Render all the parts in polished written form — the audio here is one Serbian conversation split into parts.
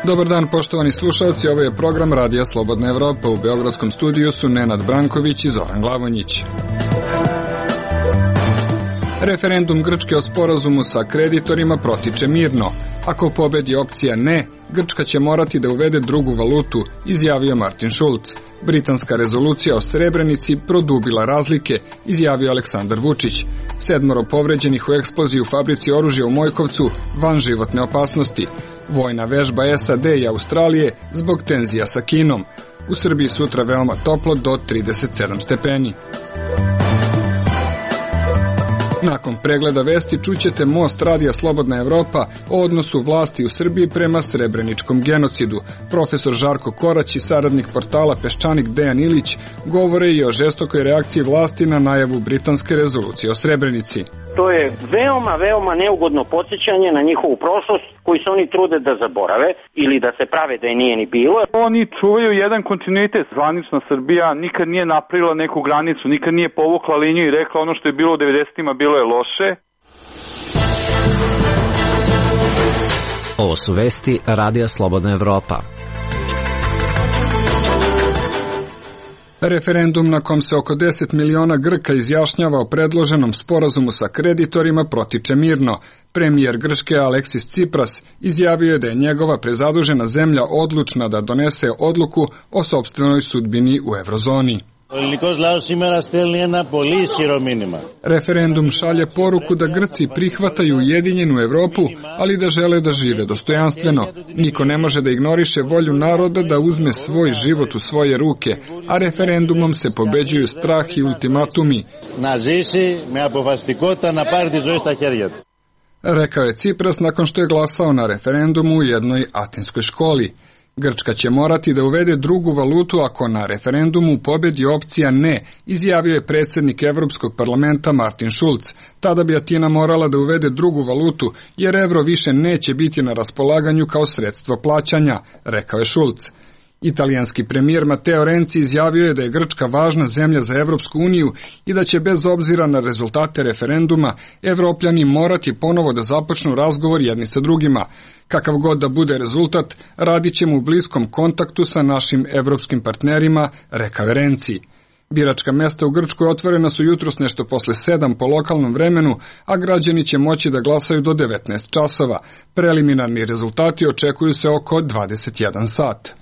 Dobar dan, poštovani slušalci, ovo je program Radija Slobodna Evropa. U beogradskom studiju su Nenad Branković i Zoran Glavonjić. Referendum Grčke o sporazumu sa kreditorima protiče mirno. Ako pobedi opcija ne, Grčka će morati da uvede drugu valutu, izjavio Martin Schulz. Britanska rezolucija o Srebrenici produbila razlike, izjavio Aleksandar Vučić. 7 povređenih u eksploziji u fabrici oružja u Mojkovcu van životne opasnosti. Vojna vežba SAD i Australije zbog tenzija sa Kinom. U Srbiji sutra veoma toplo do 37 stepeni. Nakon pregleda vesti čućete Most Radija Slobodna Evropa o odnosu vlasti u Srbiji prema srebreničkom genocidu. Profesor Žarko Korać i saradnik portala Peščanik Dejan Ilić govore i o žestokoj reakciji vlasti na najavu britanske rezolucije o Srebrenici. To je veoma neugodno podsjećanje na njihovu prošlost koju se oni trude da zaborave ili da se prave da je nije ni bilo. Oni čuvaju jedan kontinuitet. Zvanična Srbija nikad nije napravila neku granicu, nikad nije povukla liniju i rekla ono što je bilo u 90-ima bilo je loše. Ovo su vesti Radija Slobodna Evropa. Referendum na kom se oko 10 miliona Grka izjašnjava o predloženom sporazumu sa kreditorima protiče mirno. Premijer Grčke Aleksis Tsipras izjavio je da je njegova prezadužena zemlja odlučna da donese odluku o sopstvenoj sudbini u eurozoni. Referendum šalje poruku da Grci prihvataju ujedinjenu Evropu, ali da žele da žive dostojanstveno. Niko ne može da ignoriše volju naroda da uzme svoj život u svoje ruke, a referendumom se pobeđuju strah i ultimatumi. Rekao je Tsipras nakon što je glasao na referendumu u jednoj atenskoj školi. Grčka će morati da uvede drugu valutu ako na referendumu pobedi opcija ne, izjavio je predsjednik Evropskog parlamenta Martin Schulz. Tada bi Atina morala da uvede drugu valutu, jer evro više neće biti na raspolaganju kao sredstvo plaćanja, rekao je Schulz. Italijanski premijer Matteo Renzi izjavio je da je Grčka važna zemlja za Evropsku uniju i da će bez obzira na rezultate referenduma Evropljani morati ponovo da započnu razgovor jedni sa drugima. Kakav god da bude rezultat, radit ćemo u bliskom kontaktu sa našim evropskim partnerima, rekao je Renzi. Biračka mesta u Grčkoj otvorena su jutros nešto posle 7 po lokalnom vremenu, a građani će moći da glasaju do 19 časova. Preliminarni rezultati očekuju se oko 21 sat.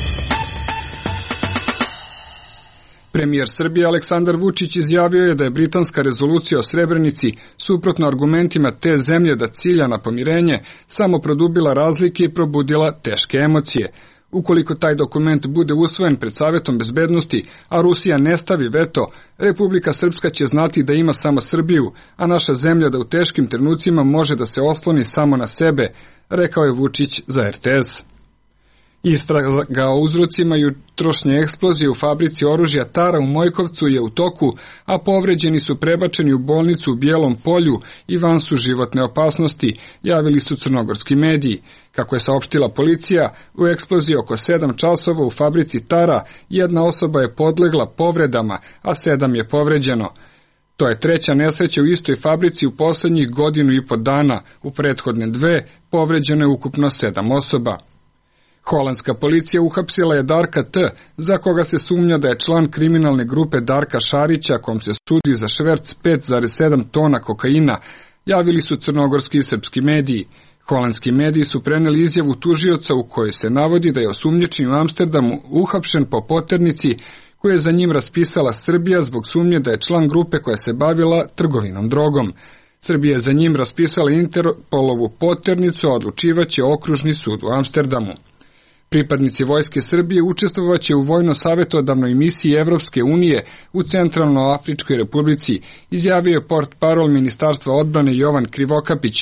Premijer Srbije Aleksandar Vučić izjavio je da je britanska rezolucija o Srebrenici, suprotno argumentima te zemlje da cilja na pomirenje, samo produbila razlike i probudila teške emocije. Ukoliko taj dokument bude usvojen pred Savetom bezbednosti, a Rusija ne stavi veto, Republika Srpska će znati da ima samo Srbiju, a naša zemlja da u teškim trenucima može da se osloni samo na sebe, rekao je Vučić za RTS. Istraga o uzrocima jutrošnje eksplozije u fabrici oružja Tara u Mojkovcu je u toku, a povređeni su prebačeni u bolnicu u Bijelom Polju i van su životne opasnosti, javili su crnogorski mediji. Kako je saopštila policija, u eksploziji oko 7 časova u fabrici Tara jedna osoba je podlegla povredama, a 7 je povređeno. To je treća nesreća u istoj fabrici u poslednjih 1,5 godina. U prethodne 2 povređeno je ukupno 7 osoba. Holandska policija uhapsila je Darka T, za koga se sumnja da je član kriminalne grupe Darka Šarića, kom se sudi za šverc 5,7 tona kokaina, javili su crnogorski i srpski mediji. Holandski mediji su preneli izjavu tužioca u kojoj se navodi da je osumnjičen u Amsterdamu uhapšen po poternici koju je za njim raspisala Srbija zbog sumnje da je član grupe koja se bavila trgovinom drogom. Srbija je za njim raspisala Interpolovu poternicu, a odlučivaće okružni sud u Amsterdamu. Pripadnici Vojske Srbije učestvovaće u vojno-savjetodavnoj misiji Evropske unije u Centralnoafričkoj republici, izjavio je portparol Ministarstva odbrane Jovan Krivokapić.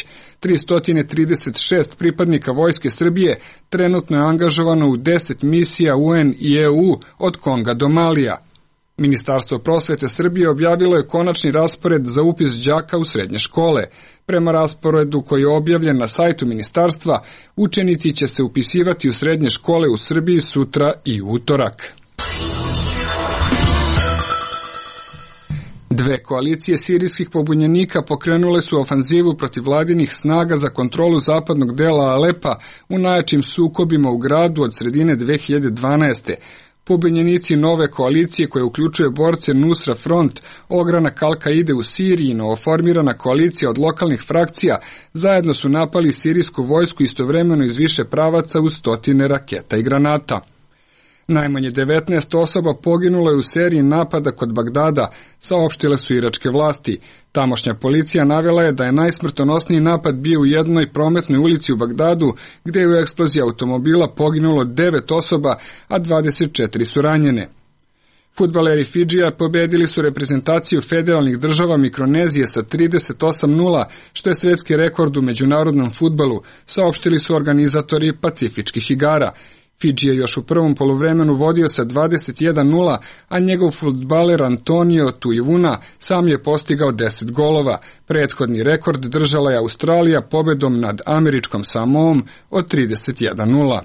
336 pripadnika Vojske Srbije trenutno je angažovano u 10 misija UN i EU od Konga do Malija. Ministarstvo prosvete Srbije objavilo je konačni raspored za upis đaka u srednje škole. Prema rasporedu koji je objavljen na sajtu ministarstva, učenici će se upisivati u srednje škole u Srbiji sutra i utorak. Dve koalicije sirijskih pobunjenika pokrenule su ofanzivu protiv vladinih snaga za kontrolu zapadnog dela Alepa u najjačim sukobima u gradu od sredine 2012. Pobunjenici nove koalicije, koje uključuje borce Nusra Front, ogranak Al-Kaide u Siriji i novoformirana koalicija od lokalnih frakcija, zajedno su napali sirijsku vojsku istovremeno iz više pravaca uz stotine raketa i granata. Najmanje 19 osoba poginulo je u seriji napada kod Bagdada, saopštile su iračke vlasti. Tamošnja policija navela je da je najsmrtonosniji napad bio u jednoj prometnoj ulici u Bagdadu, gde je u eksploziji automobila poginulo 9 osoba, a 24 su ranjene. Fudbaleri Fidžija pobedili su reprezentaciju federalnih država Mikronezije sa 38:0, što je svetski rekord u međunarodnom fudbalu, saopštili su organizatori Pacifičkih igara. Fidži je još u prvom poluvremenu vodio sa 21:0, a njegov fudbaler Antonio Tuivuna sam je postigao 10 golova. Prethodni rekord držala je Australija pobedom nad američkom Samoom od 31:0.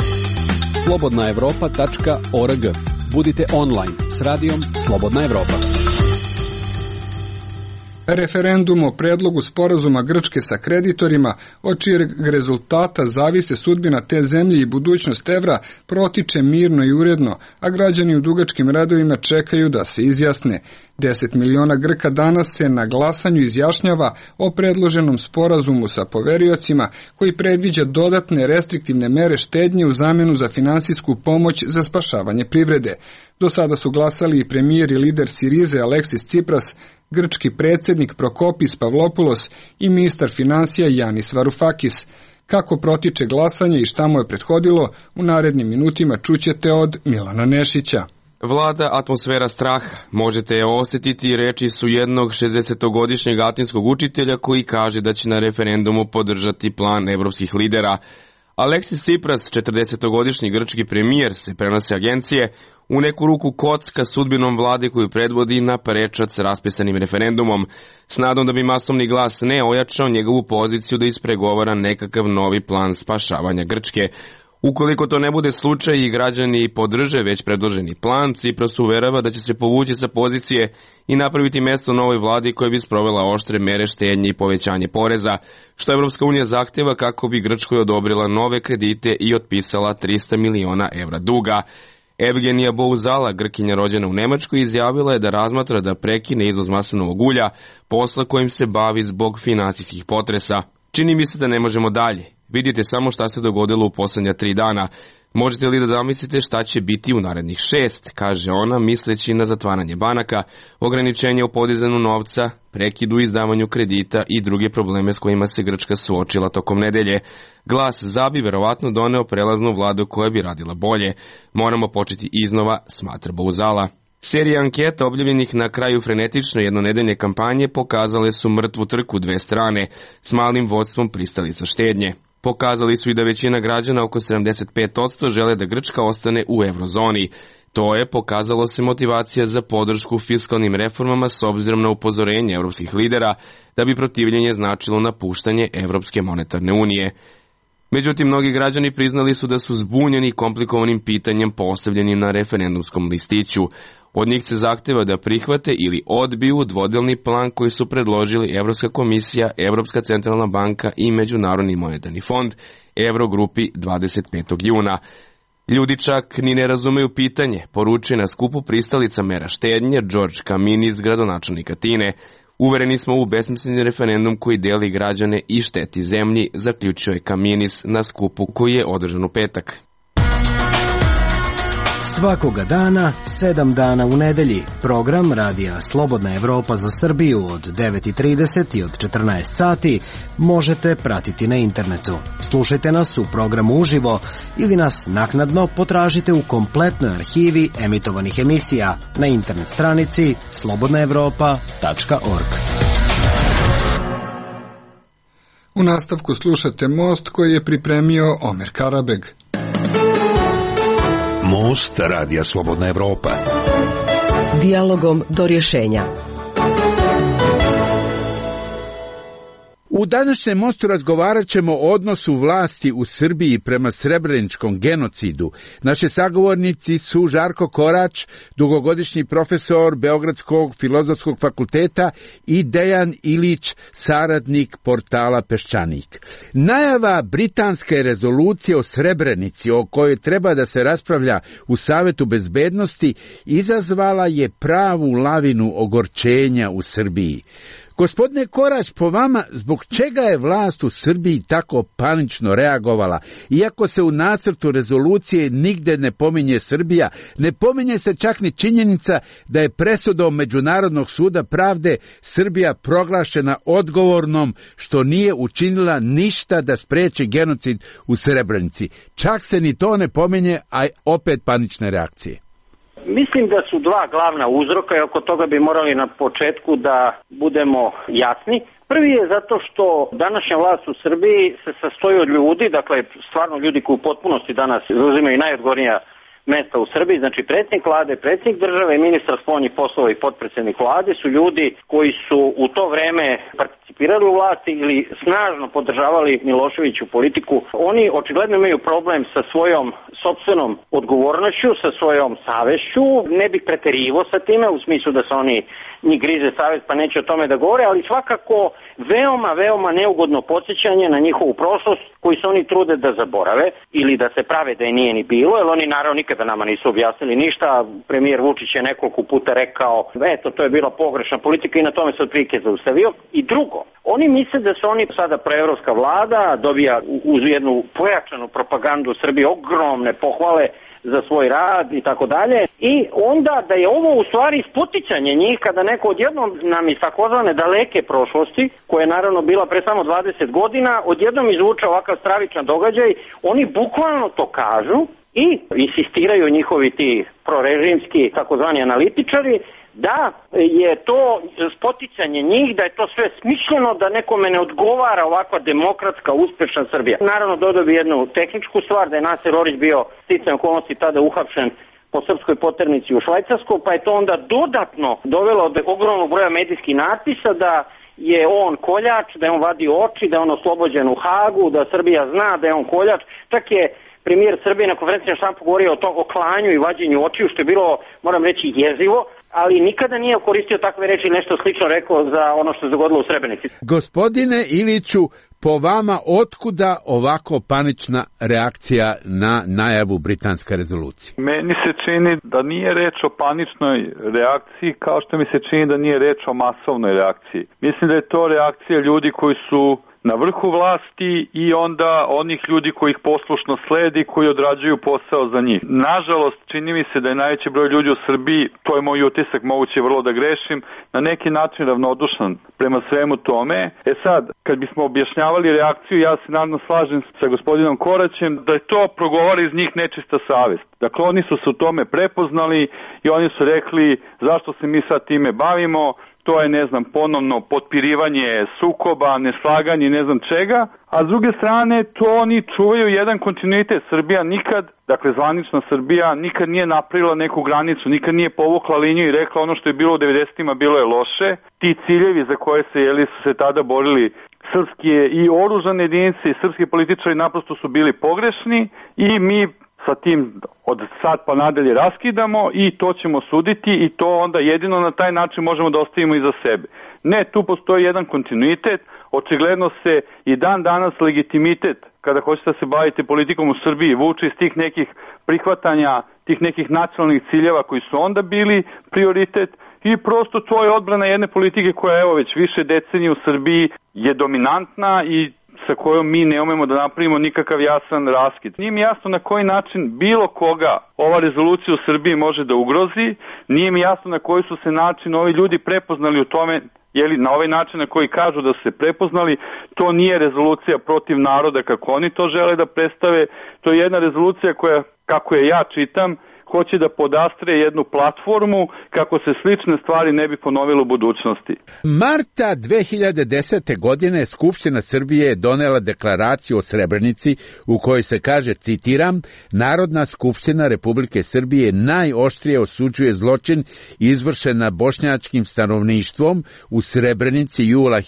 slobodnaevropa.org. Budite online s radijom Slobodna Evropa. Referendum o predlogu sporazuma Grčke sa kreditorima, od čijeg rezultata zavise sudbina te zemlje i budućnost evra, protiče mirno i uredno, a građani u dugačkim redovima čekaju da se izjasne. 10 miliona Grka danas se na glasanju izjašnjava o predloženom sporazumu sa poveriocima, koji predviđa dodatne restriktivne mere štednje u zamenu za finansijsku pomoć za spašavanje privrede. Do sada su glasali i premijer i lider Sirize Aleksis Tsipras, grčki predsjednik Prokopis Pavlopoulos i ministar financija Yanis Varoufakis. Kako protiče glasanje i šta mu je prethodilo, u narednim minutima čućete od Milana Nešića. Vlada atmosfera straha. Možete je osjetiti, reči su jednog 60-godišnjeg atinskog učitelja koji kaže da će na referendumu podržati plan evropskih lidera. Aleksis Tsipras, 40-godišnji grčki premijer, se prenose agencije, u neku ruku kocka sudbinom vlade koju predvodi na prečac raspisanim referendumom, s nadom da bi masovni glas ne ojačao njegovu poziciju da ispregovara nekakav novi plan spašavanja Grčke. Ukoliko to ne bude slučaj i građani podrže već predloženi plan, Tsipras uverava da će se povući sa pozicije i napraviti mesto novoj vladi koja bi sprovela oštre mere štednje i povećanje poreza, što Evropska unija zahteva kako bi Grčkoj odobrila nove kredite i otpisala 300 miliona evra duga. Evgenija Bouzala, Grkinja rođena u Nemačkoj, izjavila je da razmatra da prekine izvoz maslinovog ulja, posla kojim se bavi zbog finansijskih potresa. Čini mi se da ne možemo dalje. Vidite samo šta se dogodilo u posljednja 3 dana. Možete li da zamislite šta će biti u narednih 6, kaže ona, misleći na zatvaranje banaka, ograničenje u podizanju novca, prekid u izdavanju kredita i druge probleme s kojima se Grčka suočila tokom nedelje. Glas za bi verovatno doneo prelaznu vladu koja bi radila bolje. Moramo početi iznova, smatra Bouzala. Serija anketa objavljenih na kraju frenetične jednonedeljne kampanje pokazale su mrtvu trku dve strane, s malim vodstvom pristalica štednje. Pokazali su i da većina građana, oko 75%, žele da Grčka ostane u eurozoni. To je, pokazalo se, motivacija za podršku fiskalnim reformama s obzirom na upozorenje evropskih lidera da bi protivljenje značilo napuštanje Evropske monetarne unije. Međutim, mnogi građani priznali su da su zbunjeni komplikovanim pitanjem postavljenim na referendumskom listiću. Od njih se zahteva da prihvate ili odbiju dvodelni plan koji su predložili Evropska komisija, Evropska centralna banka i Međunarodni monetarni fond Eurogrupi 25. juna. Ljudi čak ni ne razumeju pitanje, poručuje na skupu pristalica mera štednje George Kaminis, gradonačelnik Atine. Uvereni smo u besmisleni referendum koji deli građane i šteti zemlji, zaključio je Kaminis na skupu koji je održan u petak. Svakoga dana, 7 dana u nedelji, program Radija Slobodna Evropa za Srbiju od 9:30 i od 14 sati možete pratiti na internetu. Slušajte nas u programu uživo ili nas naknadno potražite u kompletnoj arhivi emitovanih emisija na internet stranici slobodnaevropa.org. U nastavku slušate Most koji je pripremio Omer Karabeg. Most Radija Slobodna Evropa. Dijalogom do rješenja. U današnjem mostu razgovarat ćemo o odnosu vlasti u Srbiji prema srebreničkom genocidu. Naši sagovornici su Žarko Korać, dugogodišnji profesor Beogradskog filozofskog fakulteta, i Dejan Ilić, saradnik portala Peščanik. Najava britanske rezolucije o Srebrenici, o kojoj treba da se raspravlja u Savetu bezbednosti, izazvala je pravu lavinu ogorčenja u Srbiji. Gospodine Korać, po vama, zbog čega je vlast u Srbiji tako panično reagovala? Iako se u nacrtu rezolucije nigde ne pominje Srbija, ne pominje se čak ni činjenica da je presudom Međunarodnog suda pravde Srbija proglašena odgovornom što nije učinila ništa da spreči genocid u Srebrenici. Čak se ni to ne pominje, a opet panične reakcije. Mislim da su dva glavna uzroka i oko toga bi morali na početku da budemo jasni. Prvi je zato što današnja vlast u Srbiji se sastoji od ljudi, dakle stvarno ljudi koji u potpunosti danas zauzimaju najodgovornija mesta u Srbiji, znači predsjednik vlade, predsjednik države i ministar spoljnih poslova i potpredsjednik vlade su ljudi koji su u to vreme participirali u vlasti ili snažno podržavali Miloševiću politiku. Oni očigledno imaju problem sa svojom sopstvenom odgovornošću, sa svojom savešću. Ne bih preterivao sa time u smislu da se oni njih grize savest pa neće o tome da govore, ali svakako veoma neugodno podsjećanje na njihovu prošlost koju se oni trude da zaborave ili da se prave da je nije ni bilo, jer oni naravno nikada nama nisu objasnili ništa. Premijer Vučić je nekoliko puta rekao, eto, to je bila pogrešna politika i na tome se otprilike zaustavio. I drugo, oni misle da su oni sada proevropska vlada, dobija uz jednu pojačanu propagandu Srbije ogromne pohvale za svoj rad i tako dalje, i onda da je ovo u stvari spoticanje njih kada neko odjednom nam iz takozvane daleke prošlosti, koja je naravno bila pre samo 20 godina, odjednom izvuče ovakav stravičan događaj. Oni bukvalno to kažu i insistiraju njihovi ti prorežimski takozvani analitičari da je to spoticanje njih, da je to sve smišljeno, da nekome ne odgovara ovakva demokratska, uspešna Srbija. Naravno, dodao bi jednu tehničku stvar, da je Naser Orić bio sticajem okolnosti tada uhapšen po srpskoj poternici u Švajcarskoj, pa je to onda dodatno dovelo do ogromnog broja medijskih natpisa da je on koljač, da je on vadio oči, da je on oslobođen u Hagu, da Srbija zna da je on koljač. Čak je premijer Srbije na konferenciji za štampu govorio o klanju i vađenju očiju, što je bilo, moram reći, jezivo, ali nikada nije koristio takve reči, nešto slično rekao za ono što se dogodilo u Srebrenici. Gospodine Iliću, po vama, otkuda ovako panična reakcija na najavu britanske rezolucije? Meni se čini da nije reč o paničnoj reakciji, kao što mi se čini da nije reč o masovnoj reakciji. Mislim da je to reakcija ljudi koji su na vrhu vlasti i onda onih ljudi koji ih poslušno sledi, koji odrađuju posao za njih. Nažalost, čini mi se da je najveći broj ljudi u Srbiji, to je moj utisak, moguće vrlo da grešim, na neki način ravnodušan prema svemu tome. Sad, kad bismo objašnjavali reakciju, ja se naravno slažem sa gospodinom Koraćem da je to progovara iz njih nečista savest. Dakle, oni su se u tome prepoznali i oni su rekli zašto se mi sad time bavimo. To je, ponovno potpirivanje sukoba, neslaganje, ne znam čega, a s druge strane to oni čuvaju jedan kontinuitet. Srbija nikad, dakle zvanična Srbija, nikad nije napravila neku granicu, nikad nije povukla liniju i rekla ono što je bilo u 90-ima bilo je loše. Ti ciljevi za koje su se tada borili srpske i oružane jedinice i srpski političari naprosto su bili pogrešni i mi sa tim od sad pa nadalje raskidamo i to ćemo suditi i to onda jedino na taj način možemo da ostavimo iza sebe. Ne, tu postoji jedan kontinuitet, očigledno se i dan danas legitimitet, kada hoćete da se bavite politikom u Srbiji, vuče iz tih nekih prihvatanja, tih nekih nacionalnih ciljeva koji su onda bili prioritet i prosto to je odbrana jedne politike koja evo već više decenija u Srbiji je dominantna i sa kojom mi ne umemo da napravimo nikakav jasan raskid. Nije mi jasno na koji način bilo koga ova rezolucija u Srbiji može da ugrozi, nije mi jasno na koji su se način ovi ljudi prepoznali u tome, na ovaj način na koji kažu da su se prepoznali, to nije rezolucija protiv naroda kako oni to žele da predstave, to je jedna rezolucija koja, kako je ja čitam, hoće da podastre jednu platformu kako se slične stvari ne bi ponovile u budućnosti. Marta 2010. godine Skupština Srbije je donela deklaraciju o Srebrenici u kojoj se kaže, citiram, Narodna skupština Republike Srbije najoštrije osuđuje zločin izvršen nad bošnjačkim stanovništvom u Srebrenici jula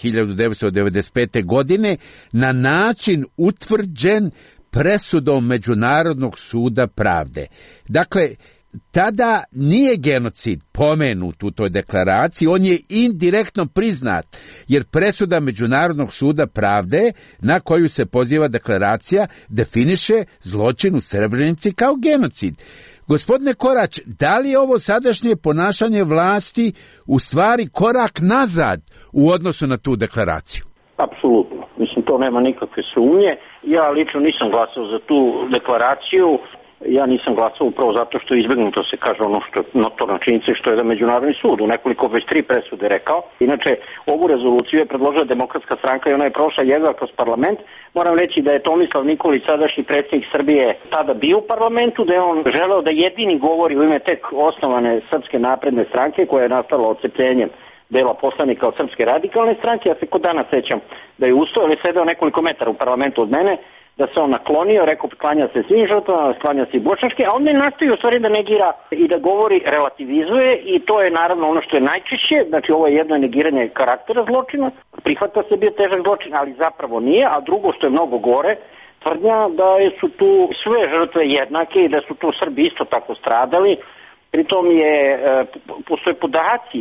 1995. godine na način utvrđen presudom Međunarodnog suda pravde. Dakle, tada nije genocid pomenut u toj deklaraciji, on je indirektno priznat, jer presuda Međunarodnog suda pravde, na koju se poziva deklaracija, definiše zločin u Srebrenici kao genocid. Gospodine Korać, da li je ovo sadašnje ponašanje vlasti u stvari korak nazad u odnosu na tu deklaraciju? Apsolutno. Mislim, to nema nikakve sumnje. Ja lično nisam glasao za tu deklaraciju. Ja nisam glasao upravo zato što je izbjegnuto se kaže ono što je notorna činjenica, što je da Međunarodni sud u nekoliko već 3 presude rekao. Inače, ovu rezoluciju je predložila Demokratska stranka i ona je prošla jedva kroz parlament. Moram reći da je Tomislav Nikolić, sadašnji predsjednik Srbije, tada bio u parlamentu, da je on želeo da jedini govori u ime tek osnovane Srpske napredne stranke, koja je nastala odcepljenjem dela poslanika od Srpske radikalne stranke. Ja se kod danas sećam da je ustao, ali sedeo nekoliko metara u parlamentu od mene, da se on naklonio, rekao klanja se svim žrtvama, klanja se i bošnjačke, a on ne nastoji u stvari da negira i da govori, relativizuje, i to je naravno ono što je najčešće. Znači, ovo je jedno negiranje karaktera zločina, prihvata se bio težak zločin, ali zapravo nije, a drugo što je mnogo gore, tvrdnja da su tu sve žrtve jednake i da su tu Srbi isto tako stradali. Pritom postoje podaci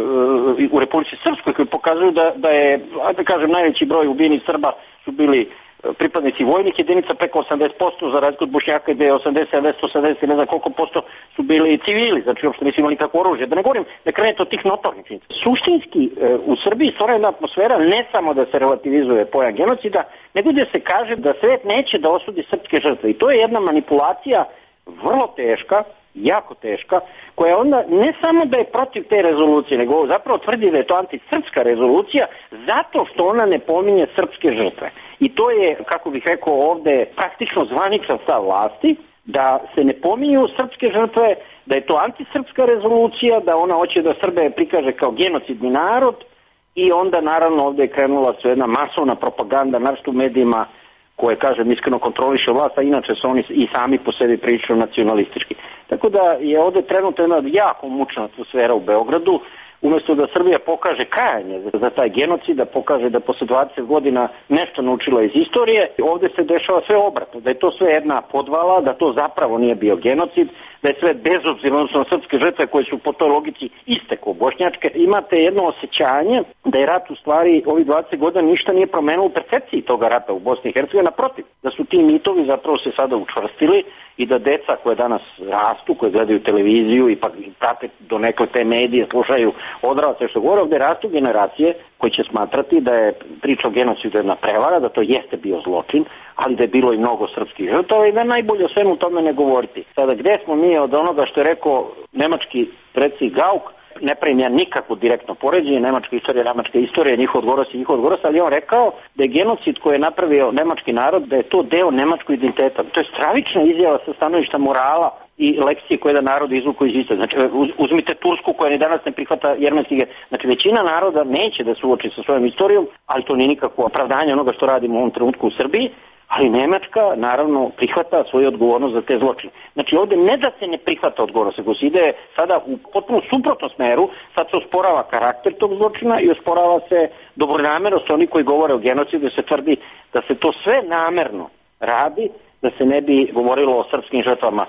u Republici Srpskoj koji pokazuju da je, da kažem, najveći broj ubijenih Srba su bili pripadnici vojnih jedinica, preko 80%, za razliku od Bošnjaka gde je 80, 170, ne znam koliko posto su bili civili, znači uopšte nisu imali kako oružje. Da ne govorim, da krenete od tih notornih činjenica. Suštinski u Srbiji stvara jedna atmosfera ne samo da se relativizuje pojam genocida, nego da se kaže da svet neće da osudi srpske žrtve. I to je jedna manipulacija vrlo teška, jako teška, koja onda ne samo da je protiv te rezolucije, nego zapravo tvrdi da je to antisrpska rezolucija zato što ona ne pominje srpske žrtve. I to je, kako bih rekao ovde, praktično zvaničan stav vlasti, da se ne pominju srpske žrtve, da je to antisrpska rezolucija, da ona hoće da Srbe prikaže kao genocidni narod, i onda naravno ovde je krenula su jedna masovna propaganda, naročito u medijima, koje, kažem, iskreno kontroliše vlast, a inače su oni i sami po sebi prilično nacionalistički. Tako da je ovde trenutno jedna jako mučna atmosfera u Beogradu. Umjesto da Srbija pokaže kajanje za taj genocid, da pokaže da posle 20 godina nešto naučila iz istorije, ovde se dešava sve obratno, da je to sve jedna podvala, da to zapravo nije bio genocid, da je sve bezobzirno, odnosno srpske žrtve koje su po toj logici iste kao bošnjačke. Imate jedno osjećanje da je rat u stvari ovih 20 godina ništa nije promenilo u percepciji toga rata u Bosni i Hercegovini, naprotiv, da su ti mitovi zapravo se sada učvrstili i da deca koje danas rastu, koje gledaju televiziju i pa prate do nekle te medije, slušaju odrasle što govore, ovde rastu generacije koji će smatrati da je priča o genocidu jedna prevara, da to jeste bio zločin, ali da je bilo i mnogo srpskih žrtava i da najbolje o svemu tome ne govoriti. Sada, gde smo mi od onoga što je rekao nemački predsjednik Gauck, ne pravim ja nikakvo direktno poređenje, nemačka istorija, njihov odgovoros, ali on rekao da je genocid koji je napravio nemački narod, da je to deo nemačkog identiteta. To je stravična izjava sa stanovišta morala i lekcije koje da narod izvuku iz istorije. Znači, uzmite Tursku koja ni danas ne prihvata jermenski. Znači, većina naroda neće da se uoči sa svojom istorijom, ali to nije nikakvo opravdanje onoga što radimo u ovom trenutku u Srbiji. Ali Nemačka, naravno, prihvata svoju odgovornost za te zločine. Znači, ovde ne da se ne prihvata odgovornost, nego se ide sada u potpuno suprotnom smeru, sad se osporava karakter tog zločina i osporava se dobronamernost oni koji govore o genocidu, se tvrdi da se to sve namerno radi, da se ne bi govorilo o srpskim žrtvama.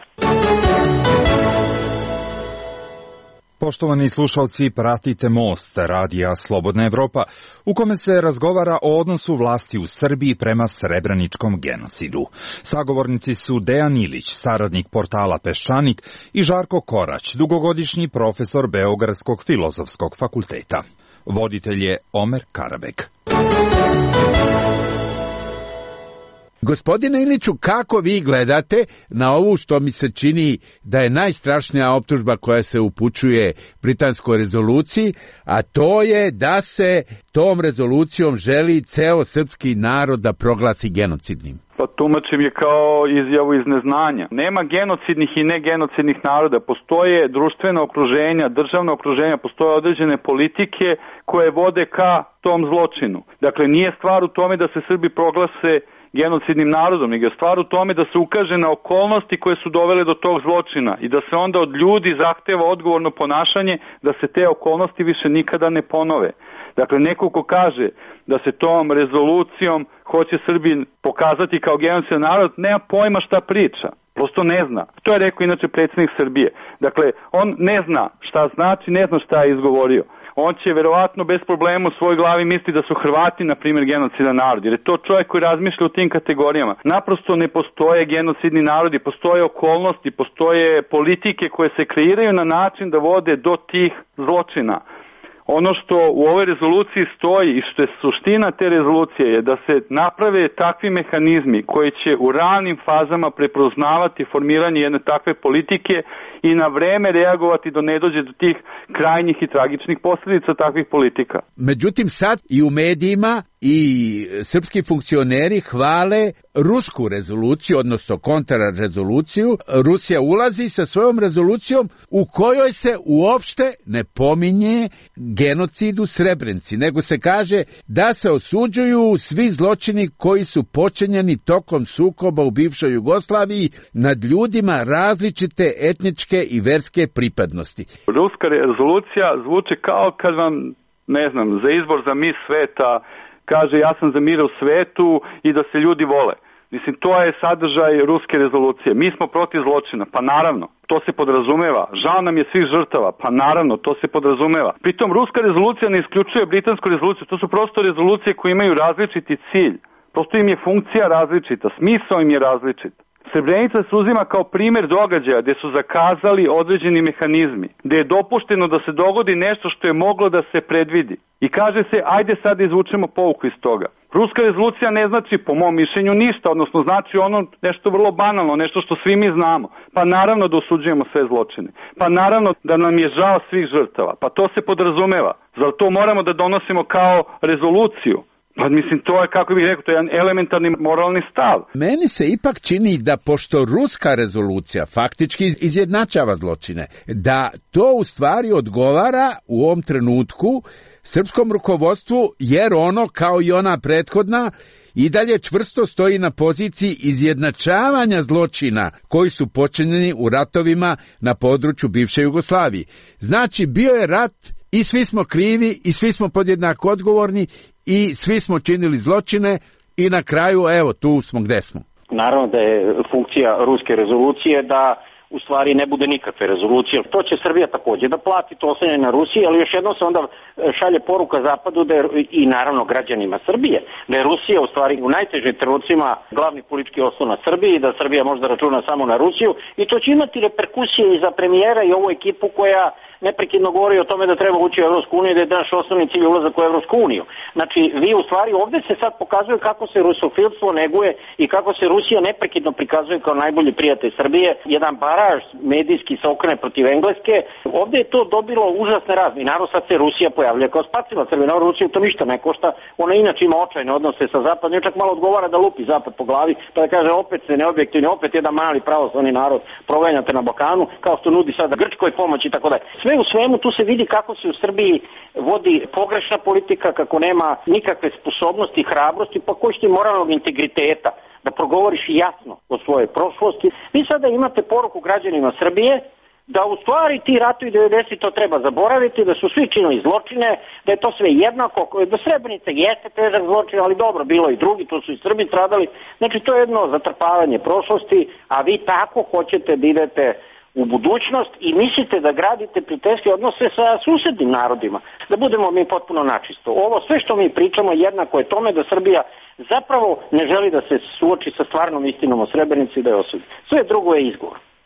Poštovani slušalci, pratite Most, radija Slobodna Evropa, u kome se razgovara o odnosu vlasti u Srbiji prema srebreničkom genocidu. Sagovornici su Dejan Ilić, saradnik portala Peščanik, i Žarko Korać, dugogodišnji profesor Beogradskog filozofskog fakulteta. Voditelj je Omer Karabek. Gospodine Iliću, kako vi gledate na ovu što mi se čini da je najstrašnija optužba koja se upućuje britanskoj rezoluciji, a to je da se tom rezolucijom želi ceo srpski narod da proglasi genocidnim? Pa tumačim je kao izjavu iz neznanja. Nema genocidnih i negenocidnih naroda. Postoje društvena okruženja, državna okruženja, postoje određene politike koje vode ka tom zločinu. Dakle, nije stvar u tome da se Srbi proglase genocidnim narodom, nego je stvar u tome da se ukaže na okolnosti koje su dovele do tog zločina i da se onda od ljudi zahteva odgovorno ponašanje da se te okolnosti više nikada ne ponove. Dakle, neko ko kaže da se tom rezolucijom hoće Srbi pokazati kao genocidan narod, nema pojma šta priča. Prosto ne zna. To je rekao inače predsjednik Srbije. Dakle, on ne zna šta znači, ne zna šta je izgovorio. On će verovatno bez problema u svojoj glavi misli da su Hrvati, na primjer, genocidan narod, jer je to čovjek koji razmišlja u tim kategorijama. Naprosto ne postoje genocidni narodi, postoje okolnosti, postoje politike koje se kreiraju na način da vode do tih zločina. Ono što u ovoj rezoluciji stoji i što je suština te rezolucije je da se naprave takvi mehanizmi koji će u ranim fazama prepoznavati formiranje jedne takve politike i na vreme reagovati da ne dođe do tih krajnjih i tragičnih posljedica takvih politika. Međutim, sad i u medijima i srpski funkcioneri hvale rusku rezoluciju, odnosno kontrarezoluciju. Rusija ulazi sa svojom rezolucijom u kojoj se uopšte ne pominje genocid u Srebrenici, nego se kaže da se osuđuju svi zločini koji su počinjeni tokom sukoba u bivšoj Jugoslaviji nad ljudima različite etničke i verske pripadnosti. Ruska rezolucija zvuči kao kad vam, ne znam, za izbor za mis sveta kaže ja sam za mir u svetu i da se ljudi vole. Mislim, to je sadržaj ruske rezolucije. Mi smo protiv zločina, pa naravno, to se podrazumeva. Žao nam je svih žrtava, pa naravno, to se podrazumeva. Pritom, ruska rezolucija ne isključuje britansku rezoluciju, to su prosto rezolucije koje imaju različiti cilj. Prosto im je funkcija različita, smisao im je različit. Srebrenica se uzima kao primjer događaja gdje su zakazali određeni mehanizmi, gdje je dopušteno da se dogodi nešto što je moglo da se predvidi. I kaže se, ajde sad izvučemo pouku iz toga. Ruska rezolucija ne znači, po mom mišljenju, ništa, odnosno znači ono nešto vrlo banalno, nešto što svi mi znamo. Pa naravno da osuđujemo sve zločine. Pa naravno da nam je žao svih žrtava. Pa to se podrazumeva. Zar to moramo da donosimo kao rezoluciju? Pa mislim, to je, kako bih rekao, to je jedan elementarni moralni stav. Meni se ipak čini da pošto ruska rezolucija faktički izjednačava zločine, da to u stvari odgovara u ovom trenutku srpskom rukovodstvu, jer ono, kao i ona prethodna, i dalje čvrsto stoji na poziciji izjednačavanja zločina koji su počinjeni u ratovima na području bivše Jugoslavije. Znači, bio je rat i svi smo krivi i svi smo podjednako odgovorni i svi smo činili zločine i na kraju, evo, tu smo gde smo. Naravno da je funkcija ruske rezolucije da u stvari ne bude nikakve rezolucije. To će Srbija također da plati, to osanje na Rusiji, ali još jednom se onda šalje poruka Zapadu da je, i naravno građanima Srbije, da je Rusija u stvari u najtežim trenucima glavni politički osnov na Srbiji, da Srbija može da računa samo na Rusiju i to će imati reperkusije i za premijera i ovu ekipu koja neprekidno govori o tome da treba ući u Evropsku uniju, da je naš osnovni cilj ulazak u Evropsku uniju. Znači, vi u stvari ovdje se sad pokazuje kako se rusofilstvo neguje i kako se Rusija neprekidno prikazuje kao najbolji prijatelj Srbije, jedan baraž medijski se okrene protiv Engleske. Ovdje je to dobilo užasne razne. I naravno sad se Rusija pojavlja kao spasila Srbije. Naravno, Rusiju to ništa ne košta. Ona inače ima očajne odnose sa Zapadom. Čak malo odgovara da lupi Zapad po glavi, pa da kaže opet se neobjektivni, opet jedan mali pravoslavni narod proganjate na Balkanu, kao što nudi sada Grčkoj pomoć i tako dalje. Sve u svemu tu se vidi kako se u Srbiji vodi pogrešna politika, kako nema nikakve sposobnosti, hrabrosti, pa koji što moralnog integriteta da progovoriš jasno o svojoj prošlosti. Vi sada imate poruku građanima Srbije da u stvari ti ratovi 90 to treba zaboraviti, da su svi činili zločine, da je to sve jednako, da Srebrenica jeste težak zločin, ali dobro, bilo i drugi, tu su i Srbi stradali. Znači to je jedno zatrpavanje prošlosti, a vi tako hoćete da idete u budućnost i mislite da gradite prijateljske odnose sa susednim narodima. Da budemo mi potpuno načisto. Ovo sve što mi pričamo jednako je tome da Srbija zapravo ne želi da se suoči sa stvarnom istinom o Srebrenici i da je osudi. Sve drugo je izgovor.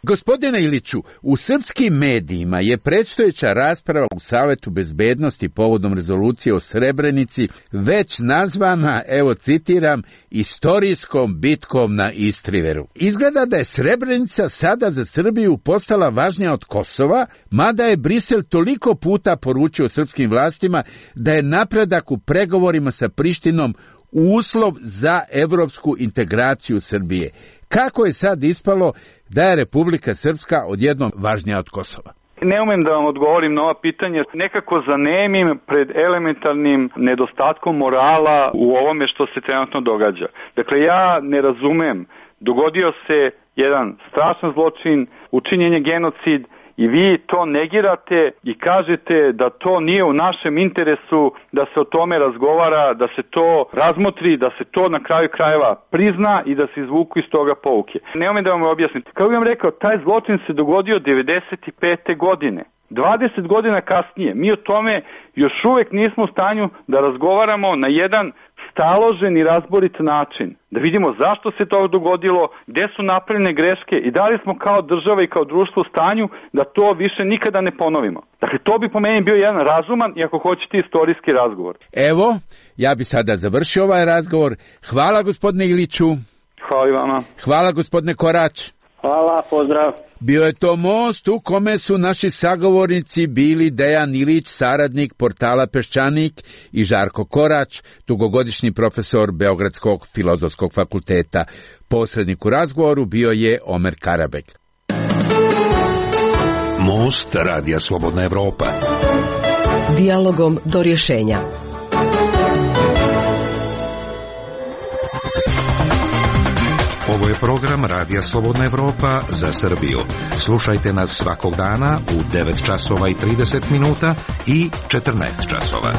Gospodine Iliću, u srpskim medijima je predstojeća rasprava u Savetu bezbednosti povodom rezolucije o Srebrenici već nazvana, evo citiram, istorijskom bitkom na Istriveru. Izgleda da je Srebrenica sada za Srbiju postala važnija od Kosova, mada je Brisel toliko puta poručio srpskim vlastima da je napredak u pregovorima sa Prištinom uslov za evropsku integraciju Srbije. Kako je sad ispalo da je Republika Srpska odjednom važnija od Kosova? Ne umem da vam odgovorim na ova pitanja. Nekako zanemim pred elementarnim nedostatkom morala u ovome što se trenutno događa. Dakle, ja ne razumem. Dogodio se jedan strašan zločin, učinjen je genocid, i vi to negirate i kažete da to nije u našem interesu, da se o tome razgovara, da se to razmotri, da se to na kraju krajeva prizna i da se izvuku iz toga pouke. Nemoj da vam objasnim. Kao bih vam rekao, taj zločin se dogodio 95. godine. 20 godina kasnije mi o tome još uvek nismo u stanju da razgovaramo na jedan staložen i razborit način. Da vidimo zašto se to dogodilo, gde su napravljene greške i da li smo kao država i kao društvo u stanju da to više nikada ne ponovimo. Dakle, to bi po meni bio jedan razuman i ako hoćete istorijski razgovor. Evo, ja bi sada završio ovaj razgovor. Hvala gospodine Iliću. Hvala i vama. Hvala gospodine Korać. Hvala, pozdrav. Bio je to most u kome su naši sagovornici bili Dejan Ilić, saradnik portala Peščanik, i Žarko Korać, dugogodišnji profesor Beogradskog filozofskog fakulteta. Posrednik u razgovoru bio je Omer Karabek. Most Radija Slobodna Evropa. Dijalogom do rješenja. Ovo je program Radija Slobodna Evropa za Srbiju. Slušajte nas svakog dana u 9 časova i 30 minuta i 14 časova.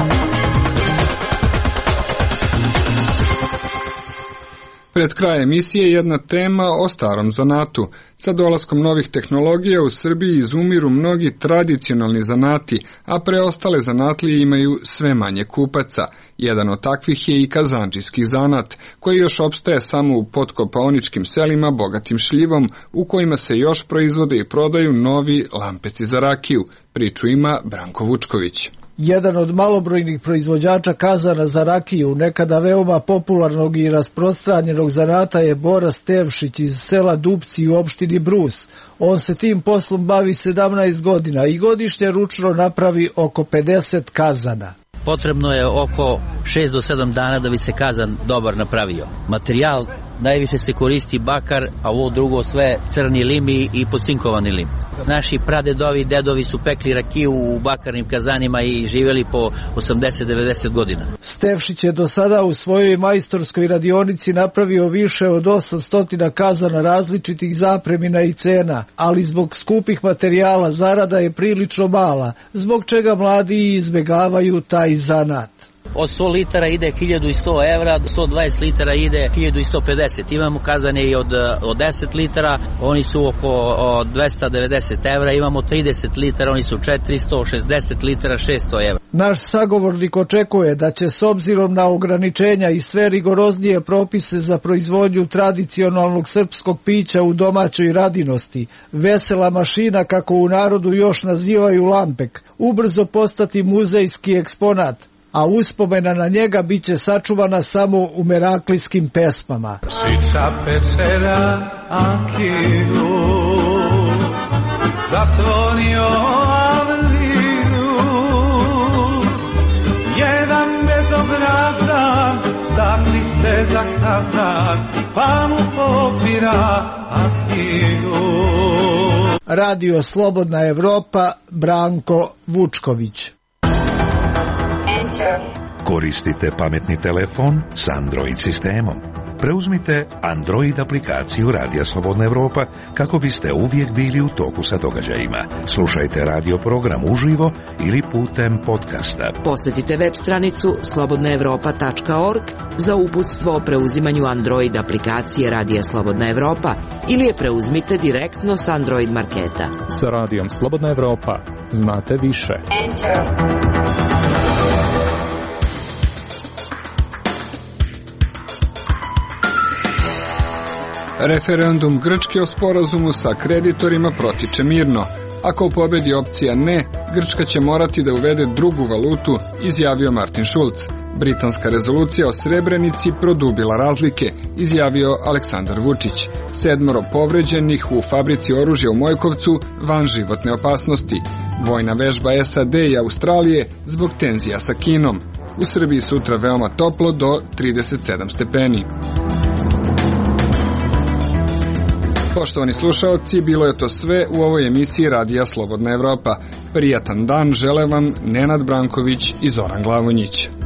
Pred kraj emisije jedna tema o starom zanatu. Sa dolaskom novih tehnologija u Srbiji izumiru mnogi tradicionalni zanati, a preostale zanatlije imaju sve manje kupaca. Jedan od takvih je i kazandžijski zanat, koji još opstaje samo u podkopaoničkim selima bogatim šljivom, u kojima se još proizvode i prodaju novi lampeci za rakiju. Priču ima Branko Vučković. Jedan od malobrojnih proizvođača kazana za rakiju, nekada veoma popularnog i rasprostranjenog zanata, je Bora Stevšić iz sela Dupci u opštini Brus. On se tim poslom bavi 17 godina i godišnje ručno napravi oko 50 kazana. Potrebno je oko 6 do 7 dana da bi se kazan dobar napravio. Materijal najviše se koristi bakar, a ovo drugo sve crni lim i pocinkovani lim. Naši pradedovi i dedovi su pekli rakiju u bakarnim kazanima i živjeli po 80-90 godina. Stevšić je do sada u svojoj majstorskoj radionici napravio više od 800 kazana različitih zapremina i cena, ali zbog skupih materijala zarada je prilično mala, zbog čega mladi izbjegavaju taj zanat. Od 100 litara ide 1100 evra, 120 litara ide 1150. Imamo kazane i od 10 litara, oni su oko 290 evra, imamo 30 litara, oni su 460 litara, 600 evra. Naš sagovornik očekuje da će s obzirom na ograničenja i sve rigoroznije propise za proizvodnju tradicionalnog srpskog pića u domaćoj radinosti, vesela mašina, kako u narodu još nazivaju lampek, ubrzo postati muzejski eksponat, a uspomena na njega bit će sačuvana samo u meraklijskim pesmama. Šiča pečera Akilu, zatonio Avlilu, jedan bezobrazan sakli se za kazan, pa mu popira Akilu. Radio Slobodna Evropa, Branko Vučković. Koristite pametni telefon s Android sistemom. Preuzmite Android aplikaciju Radija Slobodna Evropa kako biste uvijek bili u toku sa događajima. Slušajte radio program uživo ili putem podcasta. Posjetite web stranicu slobodnaevropa.org za uputstvo o preuzimanju Android aplikacije Radija Slobodna Evropa ili je preuzmite direktno s Android marketa. Sa Radijom Slobodna Evropa znate više. Referendum Grčke o sporazumu sa kreditorima protiče mirno. Ako pobedi opcija ne, Grčka će morati da uvede drugu valutu, izjavio Martin Schulz. Britanska rezolucija o Srebrenici produbila razlike, izjavio Aleksandar Vučić. 7 povređenih u fabrici oružja u Mojkovcu van životne opasnosti. Vojna vežba SAD i Australije zbog tenzija sa Kinom. U Srbiji sutra veoma toplo do 37 stepeni. Poštovani slušaoci, bilo je to sve u ovoj emisiji Radija Slobodna Evropa. Prijatan dan žele vam Nenad Branković i Zoran Glavonjić.